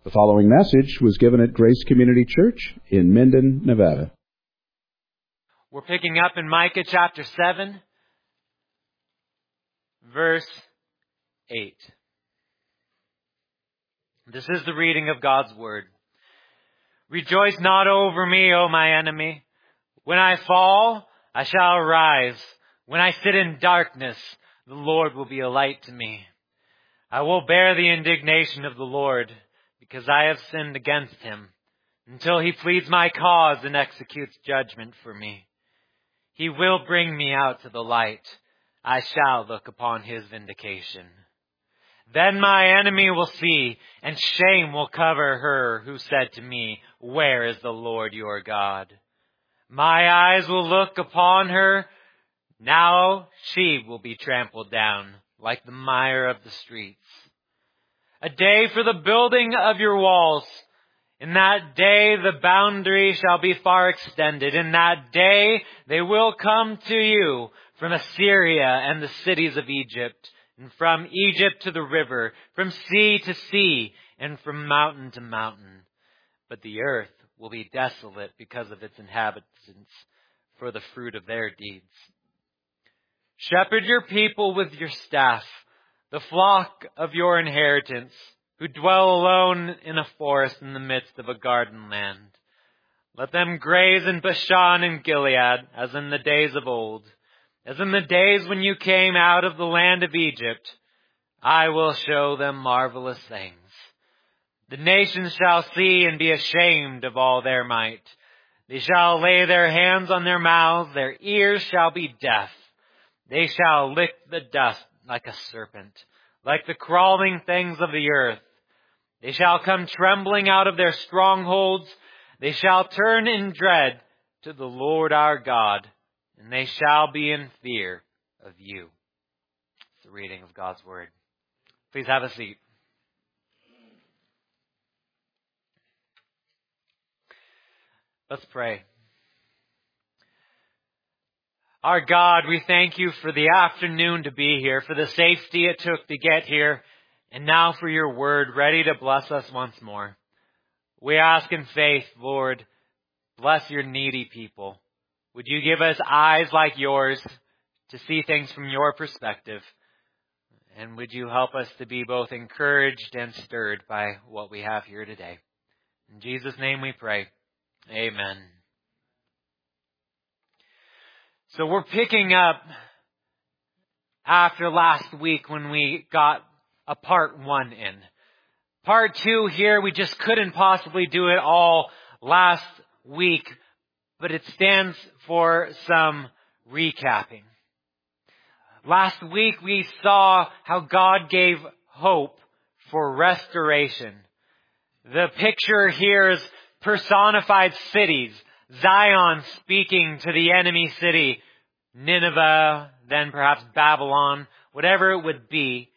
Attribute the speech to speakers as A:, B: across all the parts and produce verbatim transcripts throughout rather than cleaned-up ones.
A: The following message was given at Grace Community Church in Minden, Nevada.
B: We're picking up in Micah chapter seven, verse eight. This is the reading of God's Word. Rejoice not over me, O my enemy. When I fall, I shall arise. When I sit in darkness, the Lord will be a light to me. I will bear the indignation of the Lord, because I have sinned against him, until he pleads my cause and executes judgment for me. He will bring me out to the light. I shall look upon his vindication. Then my enemy will see, and shame will cover her who said to me, Where is the Lord your God? My eyes will look upon her. Now she will be trampled down like the mire of the streets. A day for the building of your walls. In that day the boundary shall be far extended. In that day they will come to you from Assyria and the cities of Egypt, and from Egypt to the river, from sea to sea, and from mountain to mountain. But the earth will be desolate because of its inhabitants, for the fruit of their deeds. Shepherd your people with your staff, the flock of your inheritance, who dwell alone in a forest in the midst of a garden land. Let them graze in Bashan and Gilead, as in the days of old, as in the days when you came out of the land of Egypt. I will show them marvelous things. The nations shall see and be ashamed of all their might. They shall lay their hands on their mouths, their ears shall be deaf. They shall lick the dust like a serpent, like the crawling things of the earth. They shall come trembling out of their strongholds. They shall turn in dread to the Lord our God, and they shall be in fear of you. It's the reading of God's Word. Please have a seat. Let's pray. Our God, we thank you for the afternoon to be here, for the safety it took to get here, and now for your word ready to bless us once more. We ask in faith, Lord, bless your needy people. Would you give us eyes like yours to see things from your perspective? And would you help us to be both encouraged and stirred by what we have here today? In Jesus' name we pray. Amen. So we're picking up after last week when we got a part one in. Part two here, we just couldn't possibly do it all last week, but it stands for some recapping. Last week we saw how God gave hope for restoration. The picture here is personified cities. Zion speaking to the enemy city, Nineveh, then perhaps Babylon, whatever it would be.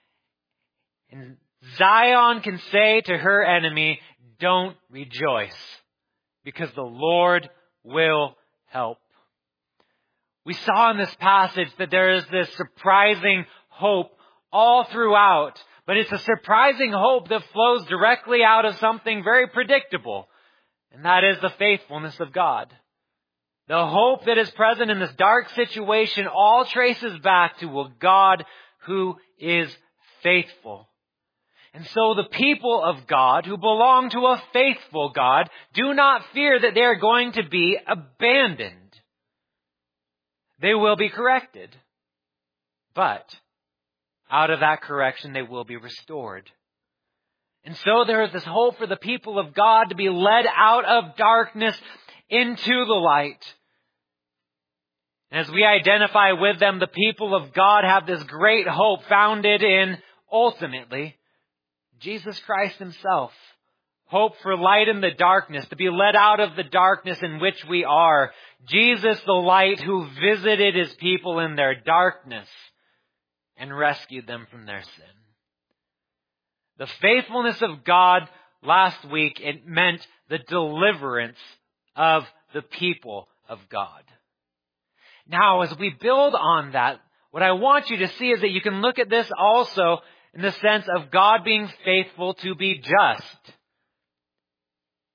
B: And Zion can say to her enemy, don't rejoice, because the Lord will help. We saw in this passage that there is this surprising hope all throughout, but it's a surprising hope that flows directly out of something very predictable. And that is the faithfulness of God. The hope that is present in this dark situation all traces back to a God who is faithful. And so the people of God who belong to a faithful God do not fear that they are going to be abandoned. They will be corrected. But out of that correction, they will be restored. And so there is this hope for the people of God to be led out of darkness into the light. And as we identify with them, the people of God have this great hope founded in, ultimately, Jesus Christ himself. Hope for light in the darkness, to be led out of the darkness in which we are. Jesus, the light who visited his people in their darkness and rescued them from their sin. The faithfulness of God last week, it meant the deliverance of the people of God. Now, as we build on that, what I want you to see is that you can look at this also in the sense of God being faithful to be just.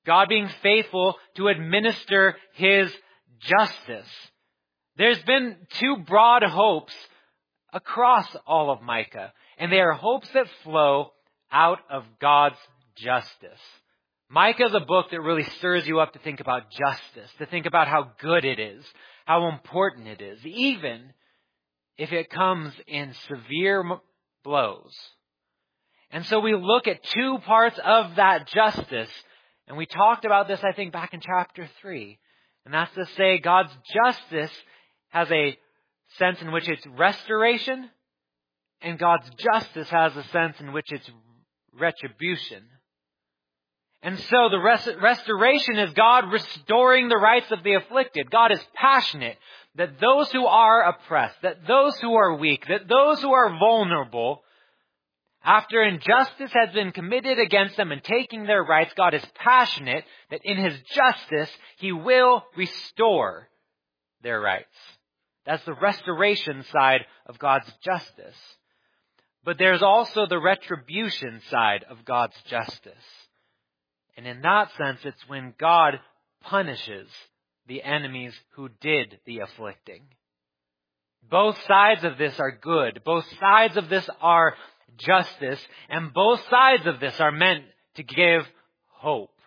B: God being faithful to administer His justice. There's been two broad hopes across all of Micah, and they are hopes that flow out of God's justice. Micah is a book that really stirs you up to think about justice, to think about how good it is, how important it is, even if it comes in severe blows. And so we look at two parts of that justice, and we talked about this, I think, back in chapter three. And that's to say, God's justice has a sense in which it's restoration, and God's justice has a sense in which it's retribution. And so the rest, restoration is God restoring the rights of the afflicted. God is passionate that those who are oppressed, that those who are weak, that those who are vulnerable, after injustice has been committed against them and taking their rights, God is passionate that in His justice, He will restore their rights. That's the restoration side of God's justice. But there's also the retribution side of God's justice. And in that sense, it's when God punishes the enemies who did the afflicting. Both sides of this are good. Both sides of this are justice. And both sides of this are meant to give hope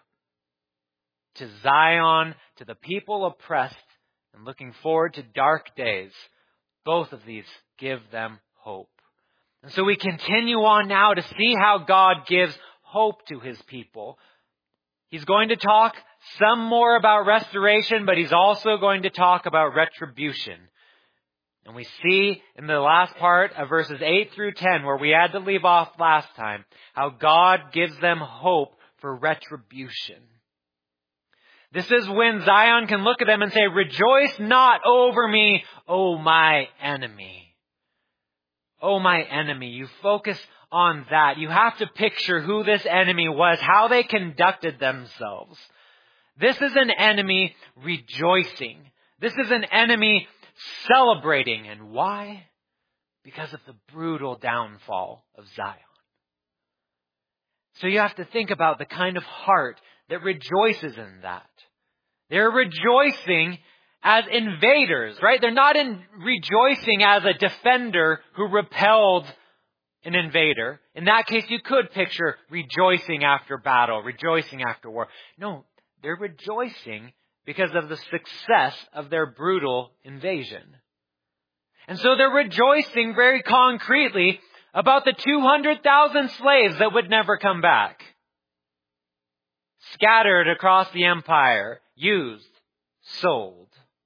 B: to Zion, to the people oppressed, and looking forward to dark days. Both of these give them hope. And so we continue on now to see how God gives hope to His people. He's going to talk some more about restoration, but He's also going to talk about retribution. And we see in the last part of verses eight through ten, where we had to leave off last time, how God gives them hope for retribution. This is when Zion can look at them and say, "Rejoice not over me, O my enemy." Oh, my enemy. You focus on that. You have to picture who this enemy was, how they conducted themselves. This is an enemy rejoicing. This is an enemy celebrating. And why? Because of the brutal downfall of Zion. So you have to think about the kind of heart that rejoices in that. They're rejoicing as invaders, right? They're not in rejoicing as a defender who repelled an invader. In that case, you could picture rejoicing after battle, rejoicing after war. No, they're rejoicing because of the success of their brutal invasion. And so they're rejoicing very concretely about the two hundred thousand slaves that would never come back. Scattered across the empire, used, sold.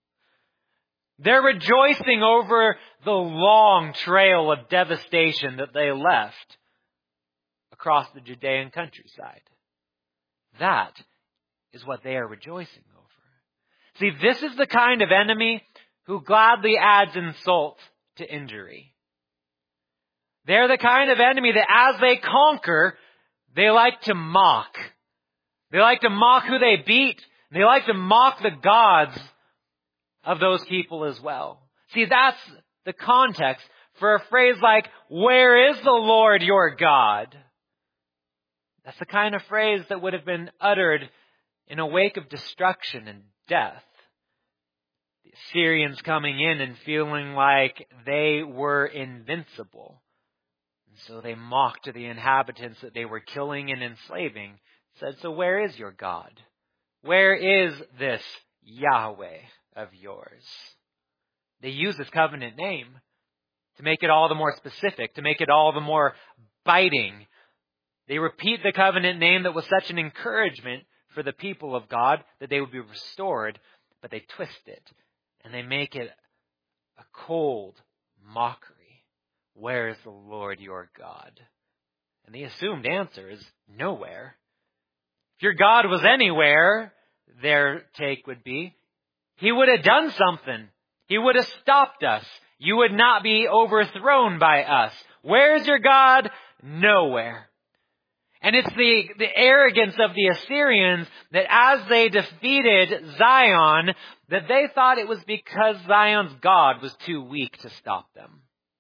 B: They're rejoicing over the long trail of devastation that they left across the Judean countryside. That is what they are rejoicing over. See, this is the kind of enemy who gladly adds insult to injury. They're the kind of enemy that as they conquer, they like to mock. They like to mock who they beat. They like to mock the gods of those people as well. See, that's the context for a phrase like, "Where is the Lord your God?" That's the kind of phrase that would have been uttered in a wake of destruction and death. The Assyrians coming in and feeling like they were invincible. And so they mocked the inhabitants that they were killing and enslaving. Said, "So where is your God? Where is this Yahweh of yours?" They use this covenant name to make it all the more specific, to make it all the more biting. They repeat the covenant name that was such an encouragement for the people of God that they would be restored, but they twist it and they make it a cold mockery. Where is the Lord your God? And the assumed answer is nowhere. If your God was anywhere, their take would be, He would have done something. He would have stopped us. You would not be overthrown by us. Where's your God? Nowhere. And it's the, the arrogance of the Assyrians that as they defeated Zion, that they thought it was because Zion's God was too weak to stop them.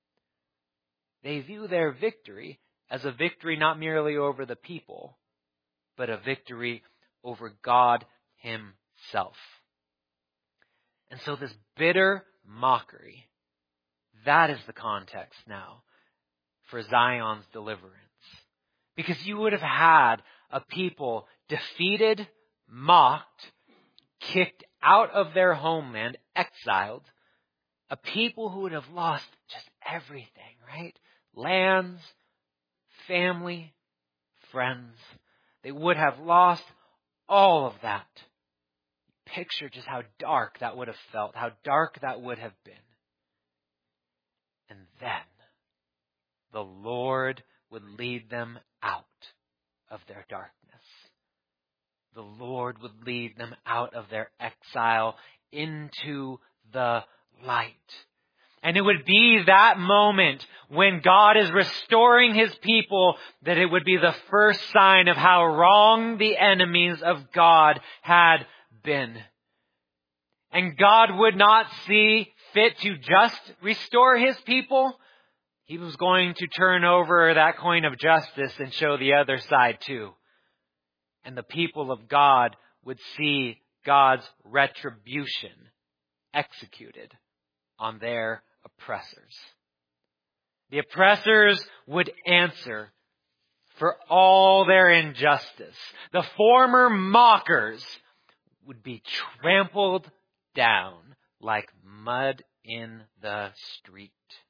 B: They view their victory as a victory not merely over the people, but a victory over God himself. And so this bitter mockery, that is the context now for Zion's deliverance. Because you would have had a people defeated, mocked, kicked out of their homeland, exiled, a people who would have lost just everything, right? Lands, family, friends. They would have lost all of that. Picture just how dark that would have felt, how dark that would have been. And then the Lord would lead them out of their darkness. The Lord would lead them out of their exile into the light. And it would be that moment when God is restoring his people that it would be the first sign of how wrong the enemies of God had been. And God would not see fit to just restore his people. He was going to turn over that coin of justice and show the other side too. And the people of God would see God's retribution executed on their oppressors. The oppressors would answer for all their injustice. The former mockers would be trampled down like mud in the street.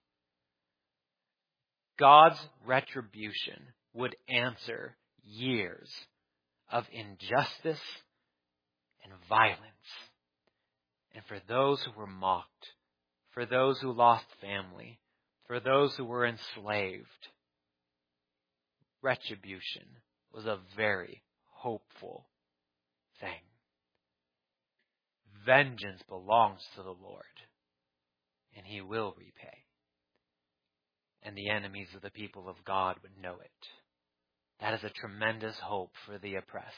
B: God's retribution would answer years of injustice and violence. And for those who were mocked, for those who lost family, for those who were enslaved, retribution was a very hopeful thing. Vengeance belongs to the Lord, and he will repay. And the enemies of the people of God would know it. That is a tremendous hope for the oppressed.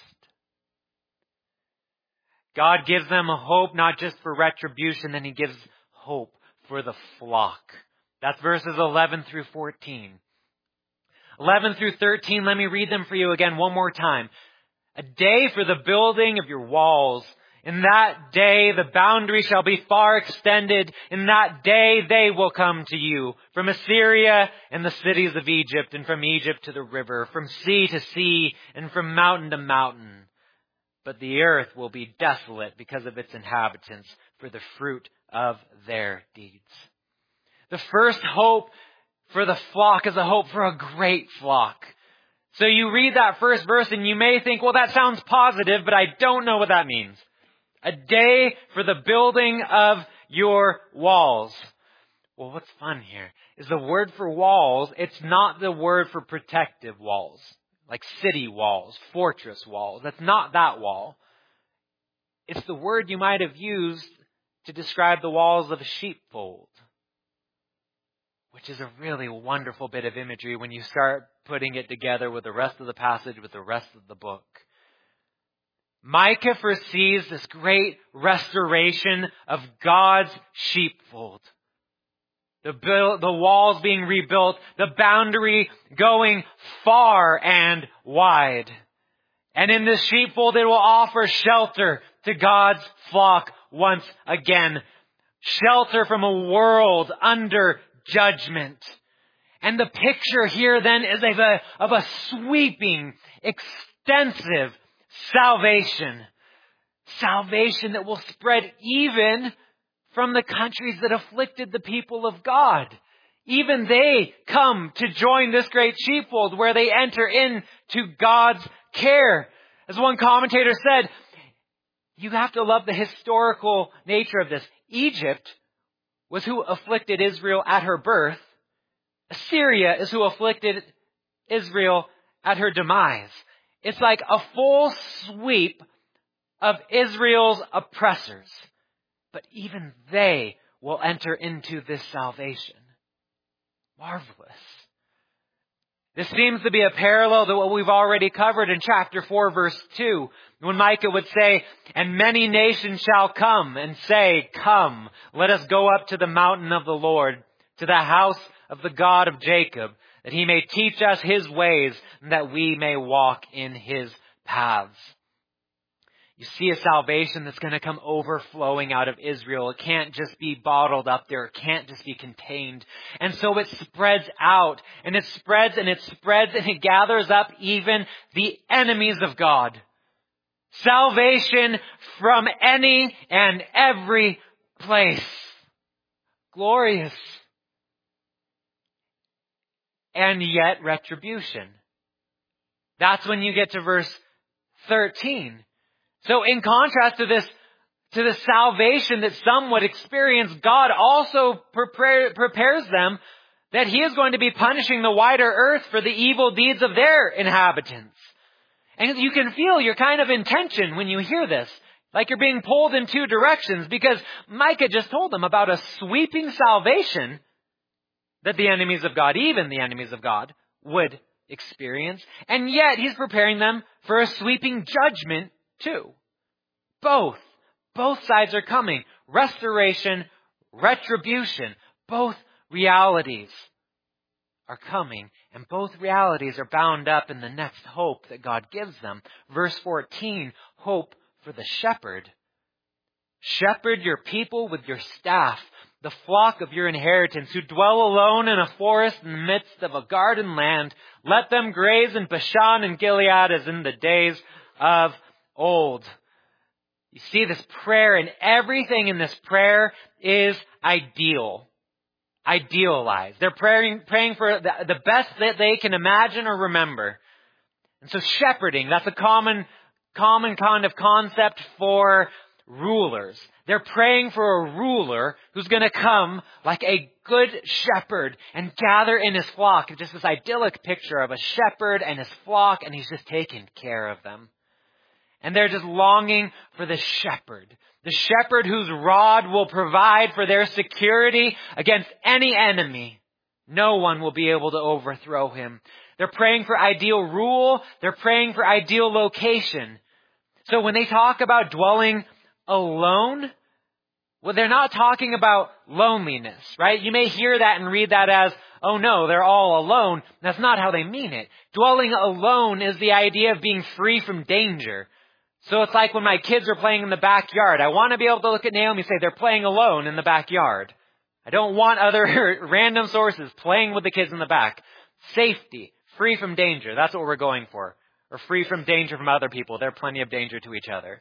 B: God gives them a hope not just for retribution, then he gives hope for the flock. That's verses eleven through fourteen. eleven through thirteen, let me read them for you again one more time. A day for the building of your walls. In that day the boundary shall be far extended. In that day they will come to you. From Assyria and the cities of Egypt, and from Egypt to the river, from sea to sea, and from mountain to mountain. But the earth will be desolate because of its inhabitants, for the fruit of their deeds. The first hope for the flock is a hope for a great flock. So you read that first verse and you may think, well, that sounds positive, but I don't know what that means. A day for the building of your walls. Well, what's fun here is the word for walls, it's not the word for protective walls, like city walls, fortress walls. That's not that wall. It's the word you might have used to describe the walls of a sheepfold, which is a really wonderful bit of imagery when you start putting it together with the rest of the passage, with the rest of the book. Micah foresees this great restoration of God's sheepfold. The, build, the walls being rebuilt, the boundary going far and wide. And in this sheepfold, it will offer shelter to God's flock once again. Shelter from a world under judgment. And the picture here then is of a, of a sweeping, extensive salvation. Salvation that will spread even from the countries that afflicted the people of God. Even they come to join this great sheepfold where they enter into God's care. As one commentator said, you have to love the historical nature of this. Egypt was who afflicted Israel at her birth. Assyria is who afflicted Israel at her demise. It's like a full sweep of Israel's oppressors. But even they will enter into this salvation. Marvelous. This seems to be a parallel to what we've already covered in chapter four, verse two. When Micah would say, and many nations shall come and say, come, let us go up to the mountain of the Lord, to the house of the God of Jacob, that he may teach us his ways, and that we may walk in his paths. You see a salvation that's going to come overflowing out of Israel. It can't just be bottled up there. It can't just be contained. And so it spreads out, and it spreads and it spreads and it gathers up even the enemies of God. Salvation from any and every place. Glorious. And yet retribution. That's when you get to verse thirteen. So in contrast to this, to the salvation that some would experience, God also prepare, prepares them that He is going to be punishing the wider earth for the evil deeds of their inhabitants. And you can feel you're kind of in tension when you hear this. Like you're being pulled in two directions, because Micah just told them about a sweeping salvation that the enemies of God, even the enemies of God, would experience. And yet He's preparing them for a sweeping judgment too. Both. Both sides are coming. Restoration, retribution. Both realities are coming. And both realities are bound up in the next hope that God gives them. Verse fourteen, hope for the shepherd. Shepherd your people with your staff, the flock of your inheritance, who dwell alone in a forest in the midst of a garden land. Let them graze in Bashan and Gilead as in the days of old. You see this prayer, and everything in this prayer is ideal. Idealized. They're praying, praying for the, the best that they can imagine or remember. And so shepherding, that's a common, common kind of concept for rulers. They're praying for a ruler who's going to come like a good shepherd and gather in his flock. Just this idyllic picture of a shepherd and his flock, and he's just taking care of them. And they're just longing for the shepherd. The shepherd whose rod will provide for their security against any enemy. No one will be able to overthrow him. They're praying for ideal rule. They're praying for ideal location. So when they talk about dwelling alone, well, they're not talking about loneliness, right? You may hear that and read that as, oh no, they're all alone. That's not how they mean it. Dwelling alone is the idea of being free from danger. So it's like when my kids are playing in the backyard. I want to be able to look at Naomi and say they're playing alone in the backyard. I don't want other random sources playing with the kids in the back. Safety, free from danger. That's what we're going for. Or free from danger from other people. They're plenty of danger to each other.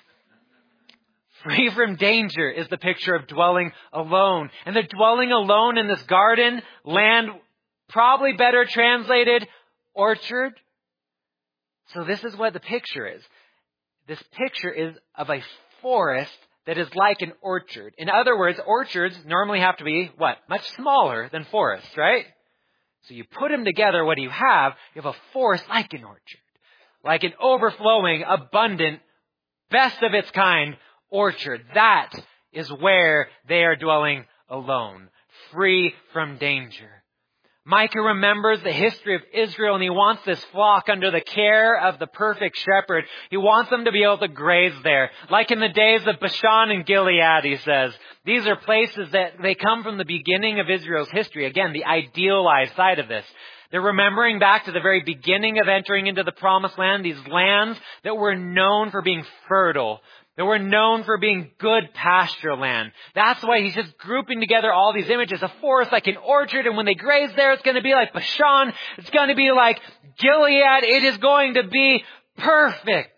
B: Free from danger is the picture of dwelling alone. And the dwelling alone in this garden land, probably better translated, orchard. So this is what the picture is. This picture is of a forest that is like an orchard. In other words, orchards normally have to be, what? Much smaller than forests, right? So you put them together, what do you have? You have a forest like an orchard. Like an overflowing, abundant, best of its kind orchard. That is where they are dwelling alone, free from danger. Micah remembers the history of Israel, and he wants this flock under the care of the perfect shepherd. He wants them to be able to graze there. Like in the days of Bashan and Gilead, he says. These are places that they come from the beginning of Israel's history. Again, the idealized side of this. They're remembering back to the very beginning of entering into the promised land, these lands that were known for being fertile. That were known for being good pasture land. That's why he's just grouping together all these images. A forest like an orchard, and when they graze there, it's going to be like Bashan. It's going to be like Gilead. It is going to be perfect.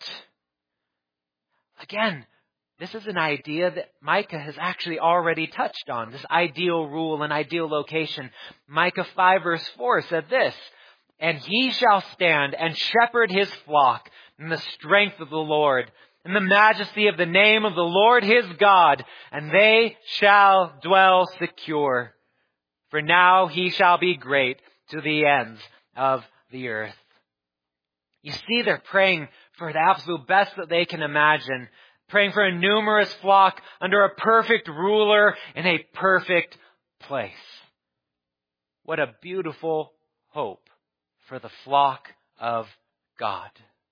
B: Again, this is an idea that Micah has actually already touched on. This ideal rule and ideal location. Micah five verse four said this, "And he shall stand and shepherd his flock in the strength of the Lord, in the majesty of the name of the Lord his God, and they shall dwell secure. For now he shall be great to the ends of the earth." You see, they're praying for the absolute best that they can imagine. Praying for a numerous flock under a perfect ruler in a perfect place. What a beautiful hope for the flock of God.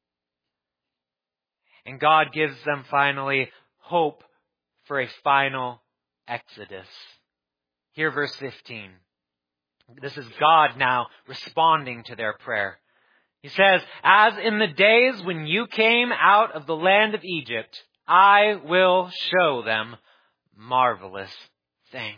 B: And God gives them finally hope for a final exodus. Here, verse fifteen. This is God now responding to their prayer. He says, as in the days when you came out of the land of Egypt, I will show them marvelous things.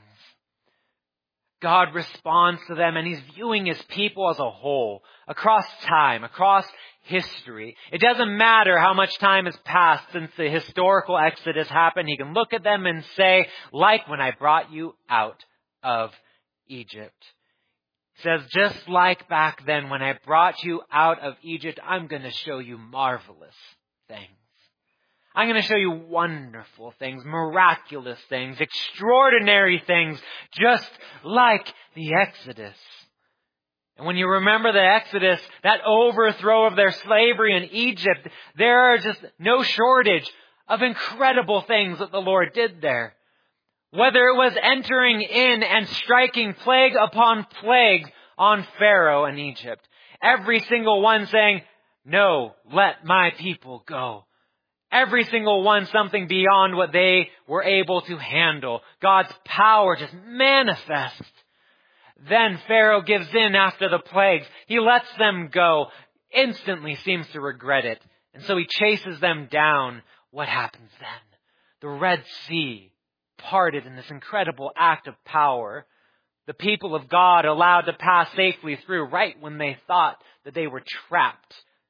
B: God responds to them, and He's viewing His people as a whole, across time, across history. It doesn't matter how much time has passed since the historical Exodus happened. He can look at them and say, like when I brought you out of Egypt. He says, just like back then when I brought you out of Egypt, I'm going to show you marvelous things. I'm going to show you wonderful things, miraculous things, extraordinary things, just like the Exodus. And when you remember the Exodus, that overthrow of their slavery in Egypt, there are just no shortage of incredible things that the Lord did there. Whether it was entering in and striking plague upon plague on Pharaoh and Egypt. Every single one saying, no, let my people go. Every single one something beyond what they were able to handle. God's power just manifests. Then Pharaoh gives in after the plagues. He lets them go. Instantly seems to regret it. And so he chases them down. What happens then? The Red Sea parted in this incredible act of power. The people of God allowed to pass safely through right when they thought that they were trapped.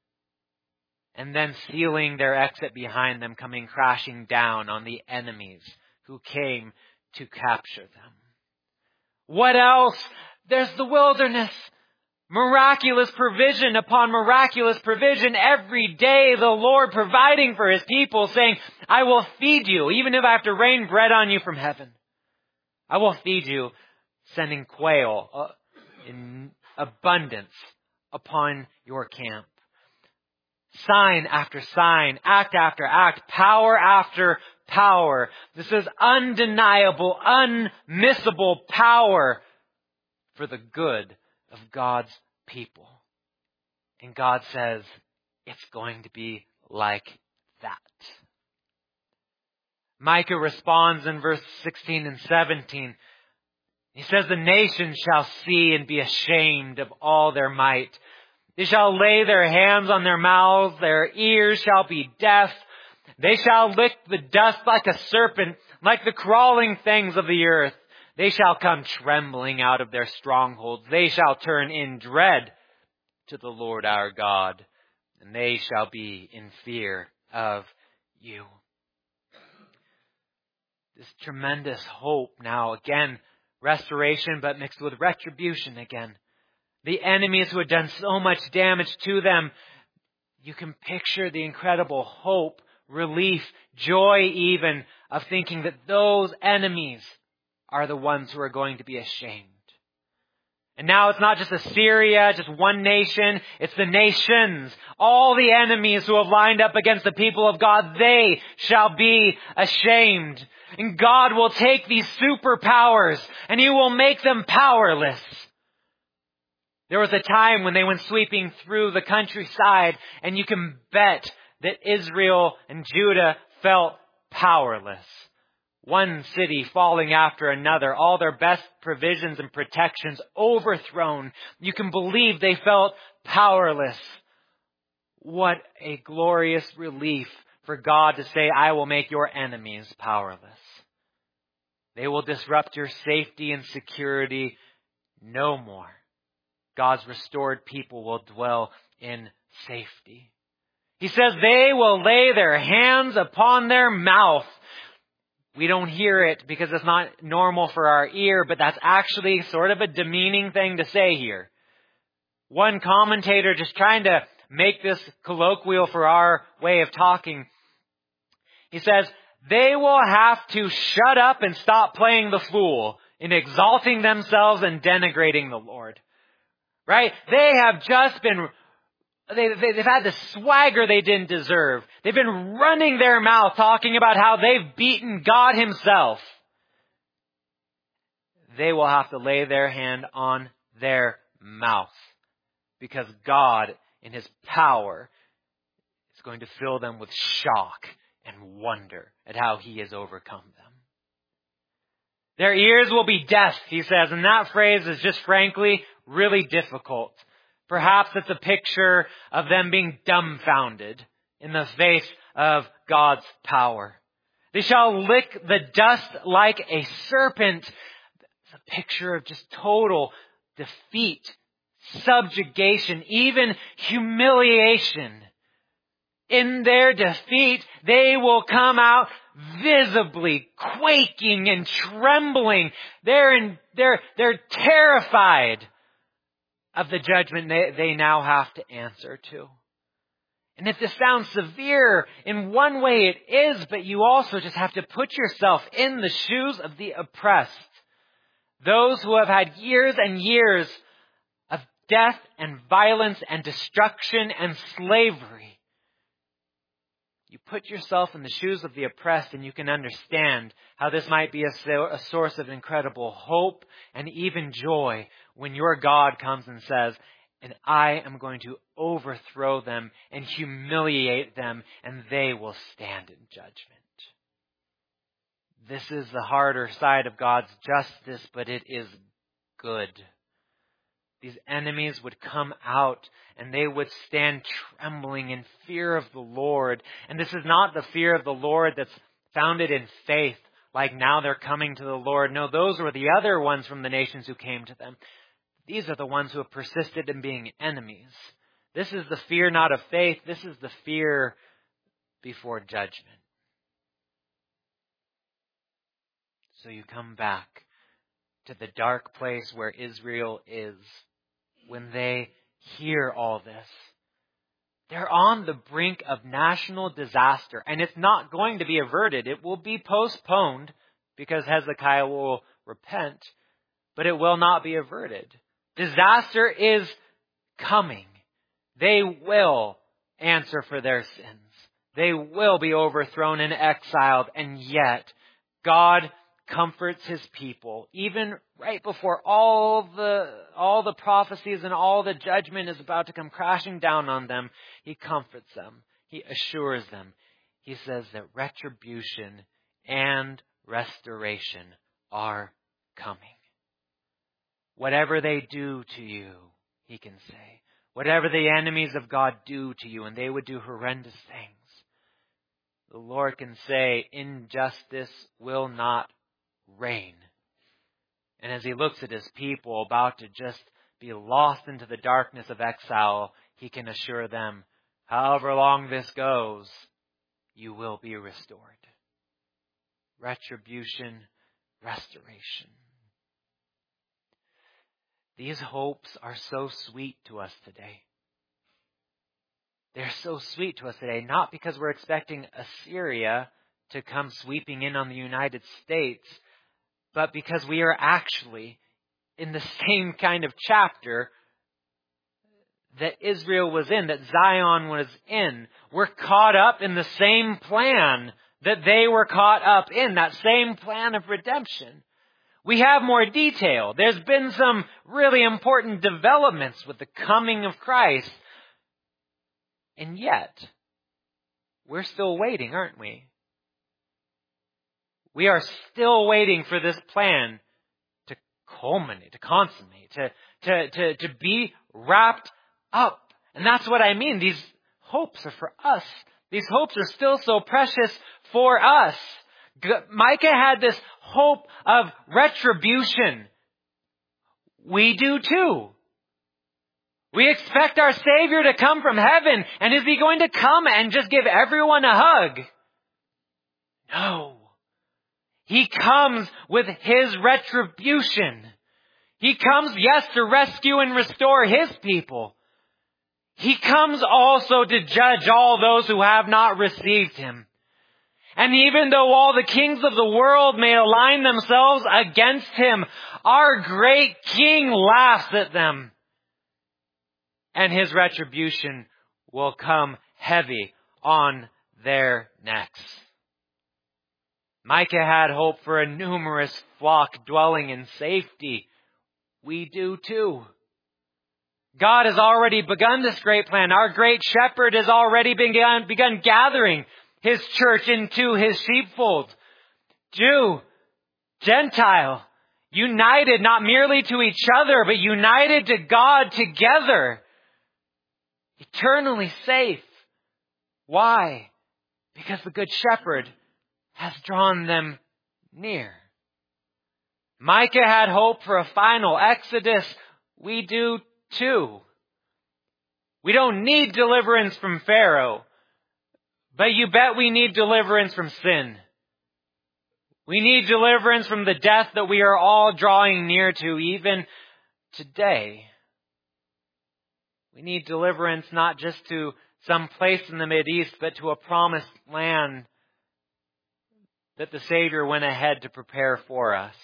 B: And then sealing their exit behind them, coming crashing down on the enemies who came to capture them. What else? There's the wilderness. Miraculous provision upon miraculous provision. Every day the Lord providing for His people, saying, I will feed you, even if I have to rain bread on you from heaven. I will feed you, sending quail uh, in abundance upon your camp. Sign after sign, act after act, power after power. This is undeniable, unmissable power for the good of God's people. And God says, it's going to be like that. Micah responds in verse sixteen and seventeen. He says, the nations shall see and be ashamed of all their might. They shall lay their hands on their mouths, their ears shall be deaf. They shall lick the dust like a serpent, like the crawling things of the earth. They shall come trembling out of their strongholds. They shall turn in dread to the Lord our God, and they shall be in fear of you. This tremendous hope now, again, restoration, but mixed with retribution again. The enemies who had done so much damage to them, you can picture the incredible hope, relief, joy even of thinking that those enemies are the ones who are going to be ashamed. And now it's not just Assyria, just one nation, it's the nations. All the enemies who have lined up against the people of God, they shall be ashamed. And God will take these superpowers and He will make them powerless. There was a time when they went sweeping through the countryside, and you can bet that Israel and Judah felt powerless. One city falling after another, all their best provisions and protections overthrown. You can believe they felt powerless. What a glorious relief for God to say, I will make your enemies powerless. They will disrupt your safety and security no more. God's restored people will dwell in safety. He says they will lay their hands upon their mouth. We don't hear it because it's not normal for our ear, but that's actually sort of a demeaning thing to say here. One commentator, just trying to make this colloquial for our way of talking, he says, they will have to shut up and stop playing the fool in exalting themselves and denigrating the Lord. Right? They have just been, they, they, they've had the swagger they didn't deserve. They've been running their mouth talking about how they've beaten God Himself. They will have to lay their hand on their mouth because God, in His power, is going to fill them with shock and wonder at how He has overcome them. Their ears will be deaf, he says, and that phrase is just frankly really difficult Perhaps it's a picture of them being dumbfounded in the face of God's power. They shall lick the dust like a serpent. It's a picture of just total defeat, subjugation, even humiliation. In their defeat, they will come out visibly quaking and trembling. They're in, they're, they're terrified of the judgment they, they now have to answer to. And if this sounds severe, in one way it is, but you also just have to put yourself in the shoes of the oppressed. Those who have had years and years of death and violence and destruction and slavery. You put yourself in the shoes of the oppressed and you can understand how this might be a, so, a source of incredible hope and even joy when your God comes and says, and I am going to overthrow them and humiliate them, and they will stand in judgment. This is the harder side of God's justice, but it is good. These enemies would come out and they would stand trembling in fear of the Lord. And this is not the fear of the Lord that's founded in faith, like now they're coming to the Lord. No, those were the other ones from the nations who came to them. These are the ones who have persisted in being enemies. This is the fear not of faith. This is the fear before judgment. So you come back to the dark place where Israel is when they hear all this. They're on the brink of national disaster, and it's not going to be averted. It will be postponed because Hezekiah will repent, but it will not be averted. Disaster is coming. They will answer for their sins. They will be overthrown and exiled, and yet God comforts His people. Even right before all the all the prophecies and all the judgment is about to come crashing down on them, He comforts them. He assures them. He says that retribution and restoration are coming. Whatever they do to you, He can say. Whatever the enemies of God do to you, and they would do horrendous things, the Lord can say, injustice will not reign. And as He looks at His people about to just be lost into the darkness of exile, He can assure them, however long this goes, you will be restored. Retribution, restoration. These hopes are so sweet to us today. They're so sweet to us today, not because we're expecting Assyria to come sweeping in on the United States, but because we are actually in the same kind of chapter that Israel was in, that Zion was in. We're caught up in the same plan that they were caught up in, that same plan of redemption. We have more detail. There's been some really important developments with the coming of Christ. And yet, we're still waiting, aren't we? We are still waiting for this plan to culminate, to consummate, to, to, to, to be wrapped up. And that's what I mean. These hopes are for us. These hopes are still so precious for us. Micah had this hope of retribution. We do too. We expect our Savior to come from heaven. And is He going to come and just give everyone a hug? No. He comes with His retribution. He comes, yes, to rescue and restore His people. He comes also to judge all those who have not received Him. And even though all the kings of the world may align themselves against Him, our great King laughs at them. And His retribution will come heavy on their necks. Micah had hope for a numerous flock dwelling in safety. We do too. God has already begun this great plan. Our great shepherd has already begun, begun gathering His church into His sheepfold. Jew, Gentile, united not merely to each other, but united to God together. eternally safe. Why? Because the Good Shepherd has drawn them near. Micah had hope for a final exodus. We do too. We don't need deliverance from Pharaoh, but you bet we need deliverance from sin. We need deliverance from the death that we are all drawing near to even today. We need deliverance not just to some place in the Mideast, but to a promised land that the Savior went ahead to prepare for us.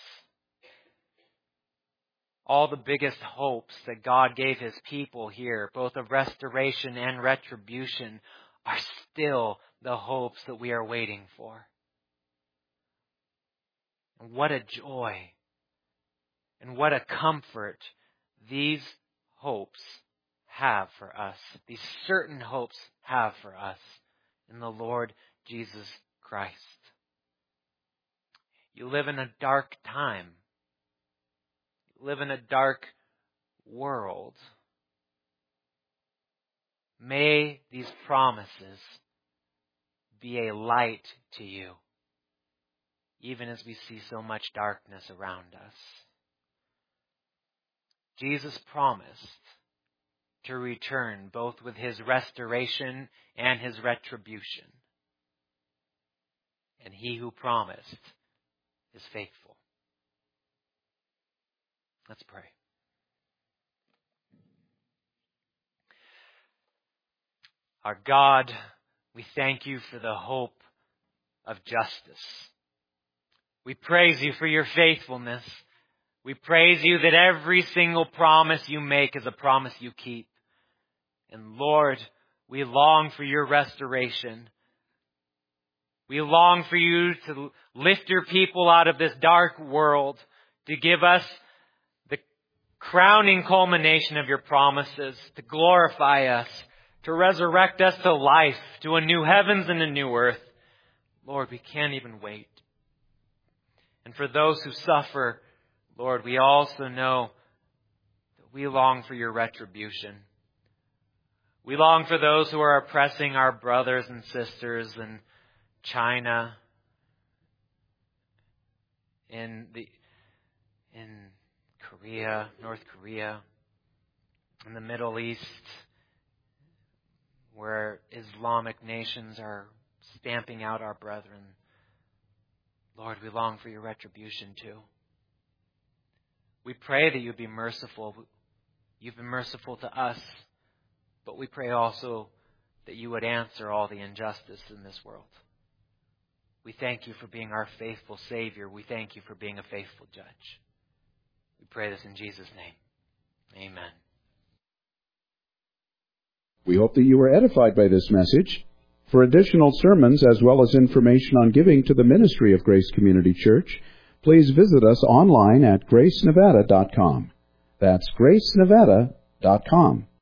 B: All the biggest hopes that God gave His people here, both of restoration and retribution, are still the hopes that we are waiting for. And what a joy and what a comfort these hopes have for us. These certain hopes have for us in the Lord Jesus Christ. You live in a dark time. You live in a dark world. May these promises be a light to you, even as we see so much darkness around us. Jesus promised to return both with His restoration and His retribution. And He who promised is faithful. Let's pray. Our God, we thank You for the hope of justice. We praise You for Your faithfulness. We praise You that every single promise You make is a promise You keep. And Lord, we long for Your restoration. We long for You to lift Your people out of this dark world, to give us the crowning culmination of Your promises, to glorify us, to resurrect us to life, to a new heavens and a new earth. Lord, we can't even wait. And for those who suffer, Lord, we also know that we long for Your retribution. We long for those who are oppressing our brothers and sisters in China, in the in Korea, North Korea, in the Middle East, where Islamic nations are stamping out our brethren. Lord, we long for Your retribution too. We pray that You'd be merciful. You've been merciful to us, but we pray also that You would answer all the injustice in this world. We thank You for being our faithful Savior. We thank You for being a faithful Judge. We pray this in Jesus' name. Amen.
A: We hope that you were edified by this message. For additional sermons as well as information on giving to the ministry of Grace Community Church, please visit us online at grace nevada dot com. That's grace nevada dot com.